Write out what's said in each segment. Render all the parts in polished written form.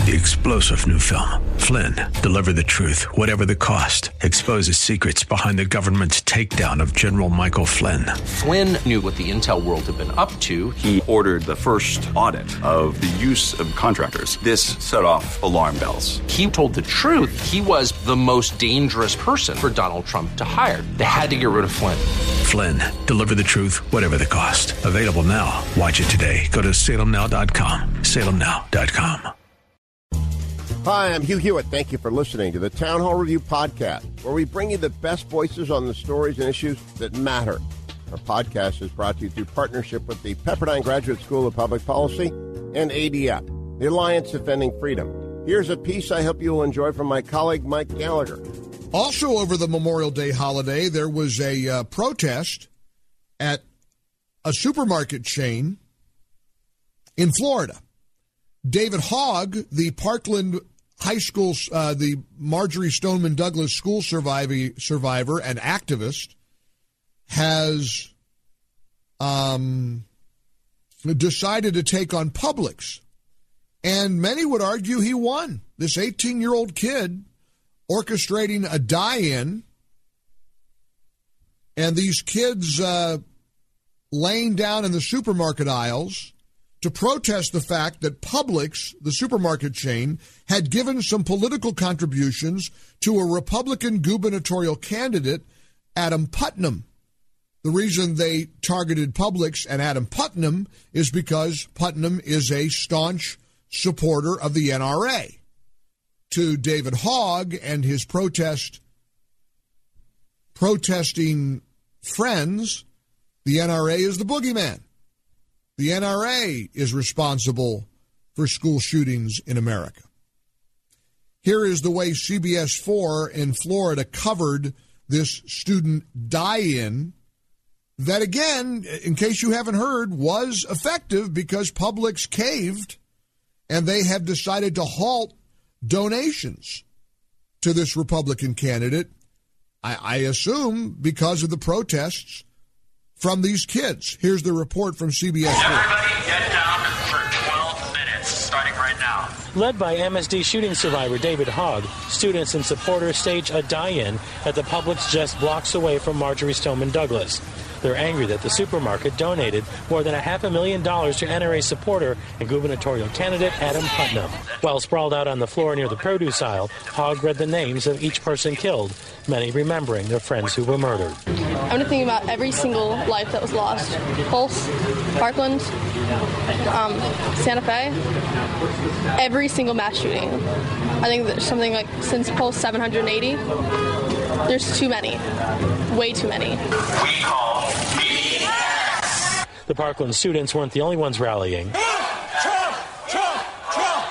The explosive new film, Flynn, deliver the truth, whatever the cost, exposes secrets behind the government's takedown of General Michael Flynn. Flynn knew what the intel world had been up to. He ordered the first audit of the use of contractors. This set off alarm bells. He told the truth. He was the most dangerous person for Donald Trump to hire. They had to get rid of Flynn. Flynn, deliver the truth, whatever the cost. Available now. Watch it today. Go to salemnow.com. salemnow.com. Hi, I'm Hugh Hewitt. Thank you for listening to the Town Hall Review Podcast, where we bring you the best voices on the stories and issues that matter. Our podcast is brought to you through partnership with the Pepperdine Graduate School of Public Policy and ADF, the Alliance Defending Freedom. Here's a piece I hope you'll enjoy from my colleague Mike Gallagher. Also over the Memorial Day holiday, there was a protest at a supermarket chain in Florida. David Hogg, the Parkland High School, the Marjory Stoneman Douglas school survivor and activist, has decided to take on Publix. And many would argue he won. This 18-year-old kid orchestrating a die-in, and these kids laying down in the supermarket aisles to protest the fact that Publix, the supermarket chain, had given some political contributions to a Republican gubernatorial candidate, Adam Putnam. The reason they targeted Publix and Adam Putnam is because Putnam is a staunch supporter of the NRA. To David Hogg and his protesting friends, the NRA is the boogeyman. The NRA is responsible for school shootings in America. Here is the way CBS 4 in Florida covered this student die-in that, again, in case you haven't heard, was effective because Publix caved and they have decided to halt donations to this Republican candidate, I assume because of the protests from these kids. Here's the report from CBS. Everybody get down for 12 minutes, starting right now. Led by MSD shooting survivor David Hogg, students and supporters stage a die-in at the Publix just blocks away from Marjory Stoneman Douglas. They're angry that the supermarket donated more than $500,000 to NRA supporter and gubernatorial candidate Adam Putnam. While sprawled out on the floor near the produce aisle, Hogg read the names of each person killed, many remembering their friends who were murdered. I'm going to think about every single life that was lost. Pulse, Parkland, Santa Fe, every single mass shooting. I think there's something like since Pulse 780, there's too many, way too many. We call BS. The Parkland students weren't the only ones rallying. Trump! Trump! Trump!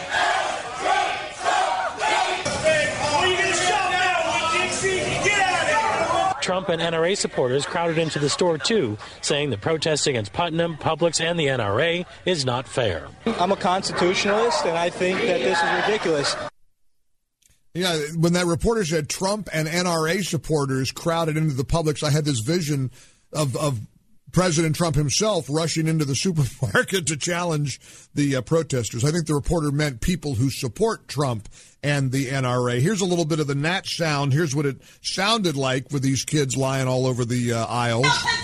Trump and NRA supporters crowded into the store, too, saying the protest against Putnam, Publix, and the NRA is not fair. I'm a constitutionalist, and I think that this is ridiculous. Yeah, when that reporter said Trump and NRA supporters crowded into the Publix, I had this vision of President Trump himself rushing into the supermarket to challenge the protesters. I think the reporter meant people who support Trump and the NRA. Here's a little bit of the Nat sound. Here's what it sounded like with these kids lying all over the aisles.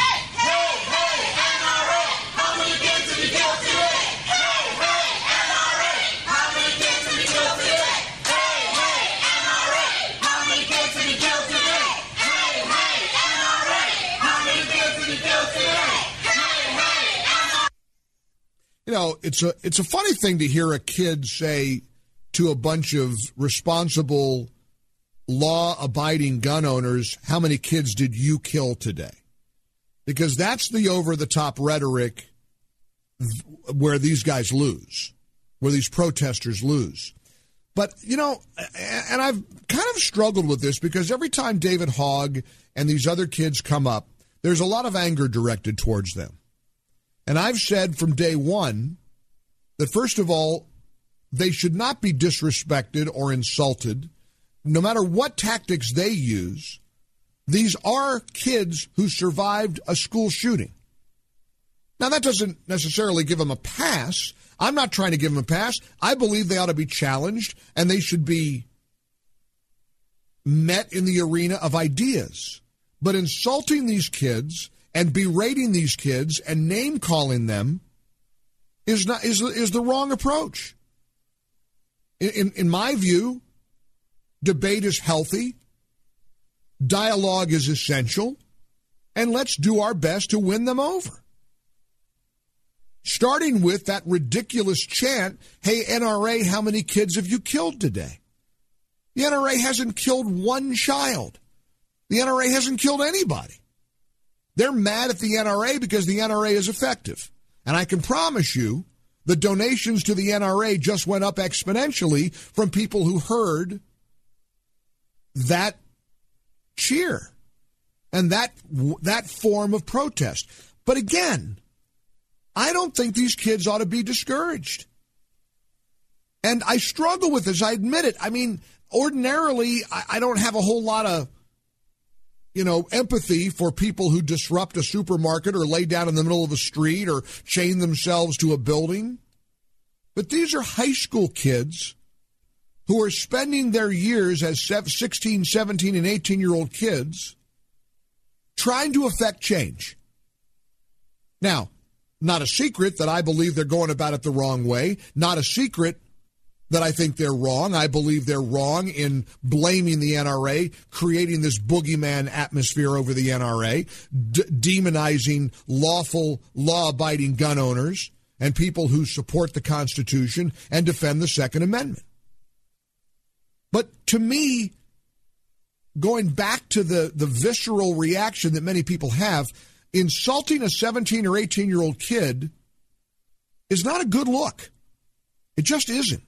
You know, it's a funny thing to hear a kid say to a bunch of responsible, law-abiding gun owners, how many kids did you kill today? Because that's the over-the-top rhetoric where these guys lose, where these protesters lose. But, you know, and I've kind of struggled with this because every time David Hogg and these other kids come up, there's a lot of anger directed towards them. And I've said from day one that, first of all, they should not be disrespected or insulted, no matter what tactics they use. These are kids who survived a school shooting. Now, that doesn't necessarily give them a pass. I'm not trying to give them a pass. I believe they ought to be challenged, and they should be met in the arena of ideas. But insulting these kids and berating these kids and name-calling them is the wrong approach. In my view, debate is healthy, dialogue is essential, and let's do our best to win them over. Starting with that ridiculous chant, hey, NRA, how many kids have you killed today? The NRA hasn't killed one child. The NRA hasn't killed anybody. They're mad at the NRA because the NRA is effective. And I can promise you the donations to the NRA just went up exponentially from people who heard that cheer and that form of protest. But again, I don't think these kids ought to be discouraged. And I struggle with this, I admit it. I mean, ordinarily, I don't have a whole lot of, empathy for people who disrupt a supermarket or lay down in the middle of a street or chain themselves to a building. But these are high school kids who are spending their years as 16, 17, and 18-year-old kids trying to affect change. Now, not a secret that I believe they're going about it the wrong way. Not a secret that I think they're wrong. I believe they're wrong in blaming the NRA, creating this boogeyman atmosphere over the NRA, demonizing lawful, law-abiding gun owners and people who support the Constitution and defend the Second Amendment. But to me, going back to the visceral reaction that many people have, insulting a 17 or 18-year-old kid is not a good look. It just isn't.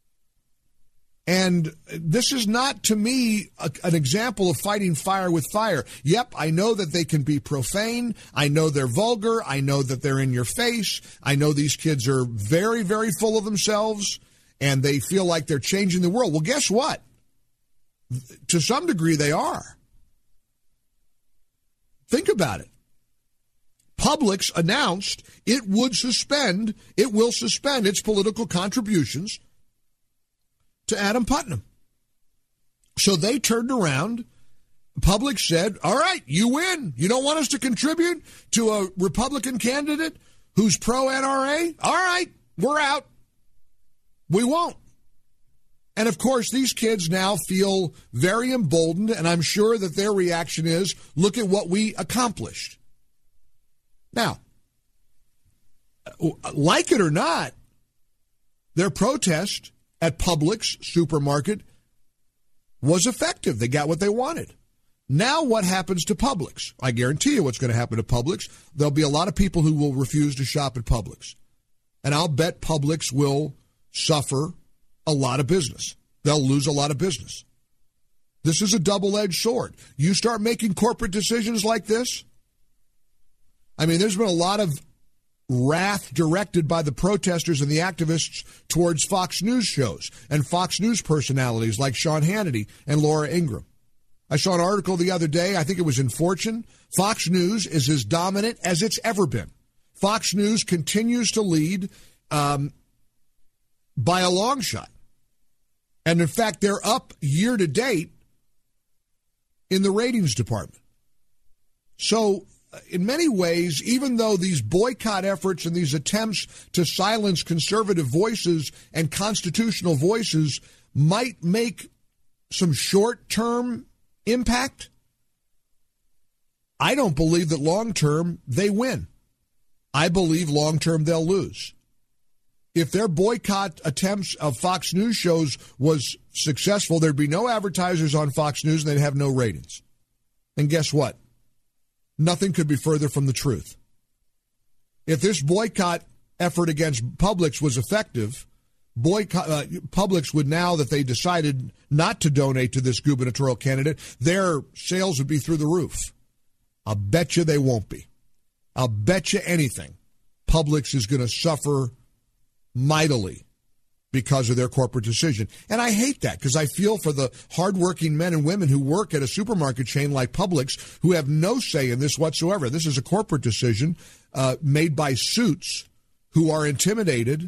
And this is not, to me, an example of fighting fire with fire. Yep, I know that they can be profane. I know they're vulgar. I know that they're in your face. I know these kids are very, very full of themselves, and they feel like they're changing the world. Well, guess what? To some degree, they are. Think about it. Publix announced it will suspend its political contributions to Adam Putnam. So they turned around. Publix said, all right, you win. You don't want us to contribute to a Republican candidate who's pro-NRA? All right, we're out. We won't. And, of course, these kids now feel very emboldened, and I'm sure that their reaction is, look at what we accomplished. Now, like it or not, their protest at Publix supermarket was effective. They got what they wanted. Now what happens to Publix? I guarantee you what's going to happen to Publix. There'll be a lot of people who will refuse to shop at Publix. And I'll bet Publix will suffer a lot of business. They'll lose a lot of business. This is a double-edged sword. You start making corporate decisions like this. I mean, there's been a lot of wrath directed by the protesters and the activists towards Fox News shows and Fox News personalities like Sean Hannity and Laura Ingraham. I saw an article the other day, I think it was in Fortune. Fox News is as dominant as it's ever been. Fox News continues to lead by a long shot. And in fact, they're up year to date in the ratings department. So in many ways, even though these boycott efforts and these attempts to silence conservative voices and constitutional voices might make some short-term impact, I don't believe that long-term they win. I believe long-term they'll lose. If their boycott attempts of Fox News shows was successful, there'd be no advertisers on Fox News and they'd have no ratings. And guess what? Nothing could be further from the truth. If this boycott effort against Publix was effective, Publix would, now that they decided not to donate to this gubernatorial candidate, their sales would be through the roof. I'll bet you they won't be. I'll bet you anything. Publix is going to suffer mightily because of their corporate decision. And I hate that because I feel for the hardworking men and women who work at a supermarket chain like Publix who have no say in this whatsoever. This is a corporate decision made by suits who are intimidated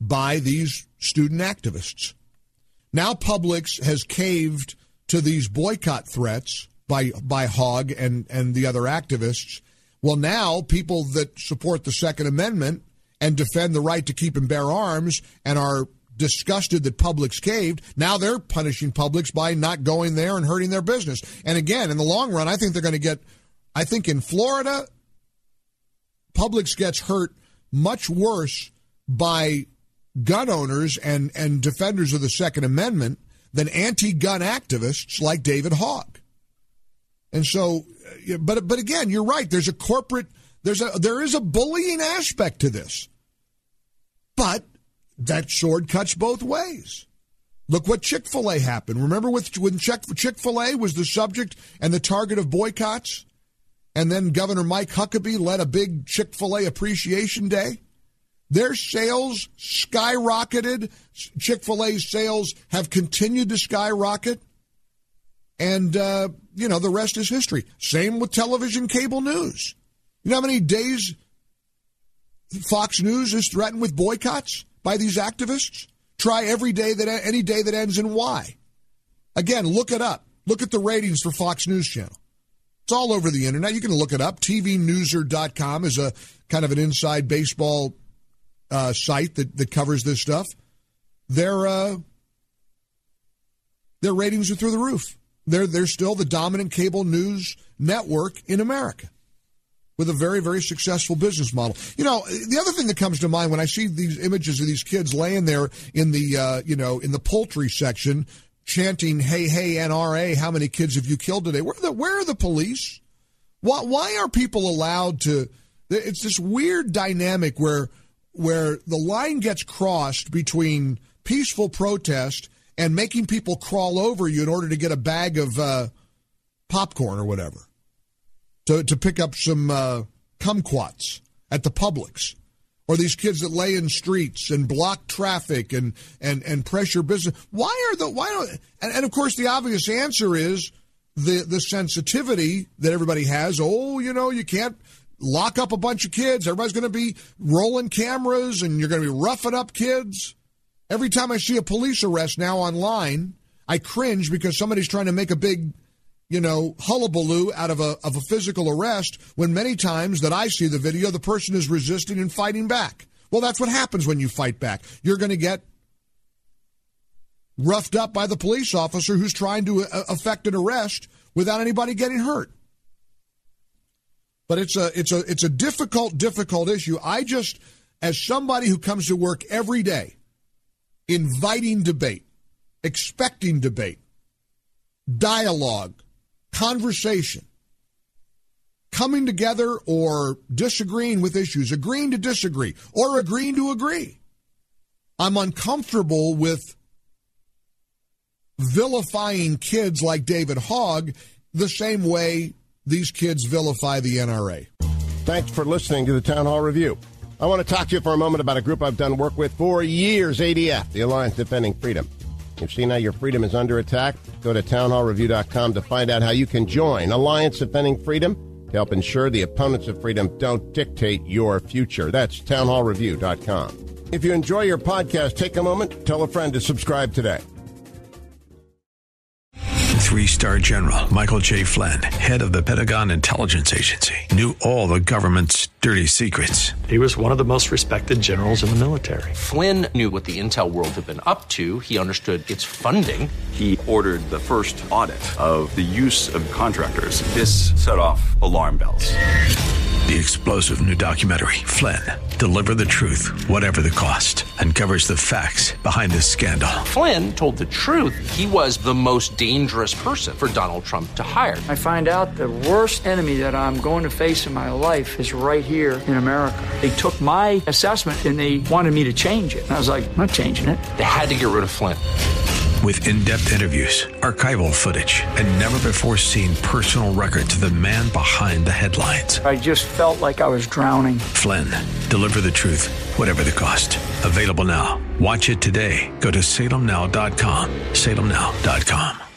by these student activists. Now Publix has caved to these boycott threats by Hogg and the other activists. Well, now people that support the Second Amendment and defend the right to keep and bear arms and are disgusted that Publix caved, now they're punishing Publix by not going there and hurting their business. And again, in the long run, I think they're going to get, I think in Florida, Publix gets hurt much worse by gun owners and defenders of the Second Amendment than anti-gun activists like David Hogg. And so, but again, you're right. There is a bullying aspect to this. But that sword cuts both ways. Look what Chick-fil-A happened. Remember when Chick-fil-A was the subject and the target of boycotts? And then Governor Mike Huckabee led a big Chick-fil-A appreciation day? Their sales skyrocketed. Chick-fil-A's sales have continued to skyrocket. And, the rest is history. Same with television cable news. You know how many days Fox News is threatened with boycotts by these activists? Try any day that ends in Y. Again, look it up. Look at the ratings for Fox News Channel. It's all over the internet. You can look it up. TVNewser.com is a kind of an inside baseball site that covers this stuff. Their ratings are through the roof. They're still the dominant cable news network in America with a very, very successful business model. You know, the other thing that comes to mind when I see these images of these kids laying there in the, in the poultry section chanting, hey, hey, NRA, how many kids have you killed today? Where are the police? Why are people allowed to? It's this weird dynamic where the line gets crossed between peaceful protest and making people crawl over you in order to get a bag of popcorn or whatever, to pick up some kumquats at the Publix, or these kids that lay in streets and block traffic and pressure business. And of course the obvious answer is the sensitivity that everybody has. Oh, you can't lock up a bunch of kids. Everybody's going to be rolling cameras and you're going to be roughing up kids. Every time I see a police arrest now online, I cringe because somebody's trying to make a big, hullabaloo out of a physical arrest, when many times that I see the video, the person is resisting and fighting back. Well, that's what happens when you fight back. You're going to get roughed up by the police officer who's trying to effect an arrest without anybody getting hurt. But it's a difficult issue. I just, as somebody who comes to work every day, inviting debate, expecting debate, dialogue, conversation, coming together or disagreeing with issues, agreeing to disagree, or agreeing to agree. I'm uncomfortable with vilifying kids like David Hogg the same way these kids vilify the NRA. Thanks for listening to the Town Hall Review. I want to talk to you for a moment about a group I've done work with for years, ADF, the Alliance Defending Freedom. You've seen how your freedom is under attack? Go to townhallreview.com to find out how you can join Alliance Defending Freedom to help ensure the opponents of freedom don't dictate your future. That's townhallreview.com. If you enjoy your podcast, take a moment, tell a friend to subscribe today. 3-star General Michael J. Flynn, head of the Pentagon Intelligence Agency, knew all the government's dirty secrets. He was one of the most respected generals in the military. Flynn knew what the intel world had been up to. He understood its funding. He ordered the first audit of the use of contractors. This set off alarm bells. The explosive new documentary, Flynn, Deliver the Truth, Whatever the Cost, uncovers the facts behind this scandal. Flynn told the truth. He was the most dangerous person for Donald Trump to hire. I find out the worst enemy that I'm going to face in my life is right here in America. They took my assessment and they wanted me to change it. And I was like, I'm not changing it. They had to get rid of Flynn. With in-depth interviews, archival footage, and never-before-seen personal records of the man behind the headlines. I just felt like I was drowning. Flynn, Deliver the Truth, Whatever the Cost. Available now. Watch it today. Go to salemnow.com. salemnow.com.